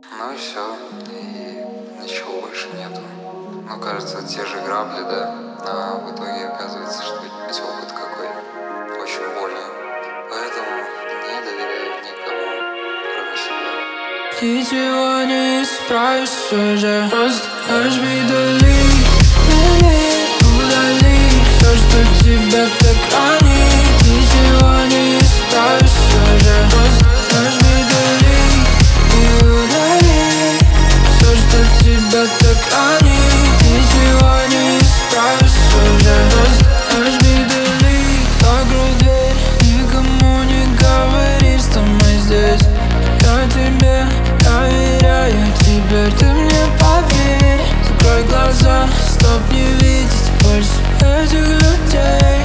Ну и все, и ничего больше нету. Ну, кажется, те же грабли, да, а в итоге оказывается, что ведь опыт какой очень больно. Поэтому не доверяю никому, кроме себя. Ничего не исправишь все же. Просто нажми delete, удали все, что тебя так ранит. Ничего не исправишь все же. Просто нажми delete и удали все, что тебя так ранит. Ничего не исправишь все же. Просто нажми delete. Закрой дверь, никому не говори, что мы здесь. Я тебе доверяю, теперь ты мне поверь. Закрой глаза, чтоб не видеть больше этих людей.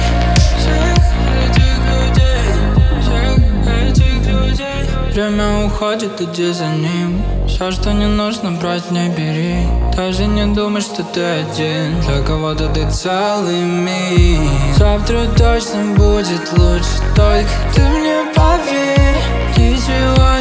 Всех этих людей. Время уходит, иди за ним. Все, что не нужно брать, не бери. Даже не думай, что ты один. Для кого-то ты целый мир. Завтра точно будет лучше, только ты мне поверь. Ничего